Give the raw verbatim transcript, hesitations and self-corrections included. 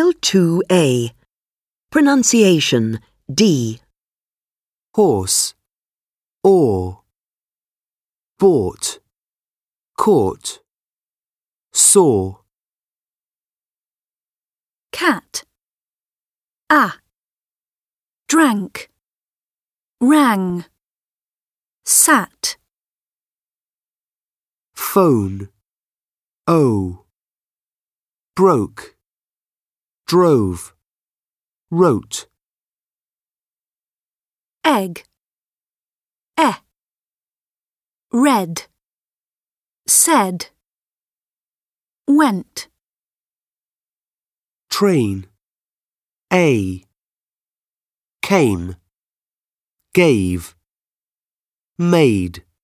File two A. Pronunciation D. Horse, oar, bought, caught, saw. Cat. A. Drank. Rang. Sat. Phone, o. Broke, drove, wrote. Egg. E. Read. Said. Went. Train, a. Came, gave, made.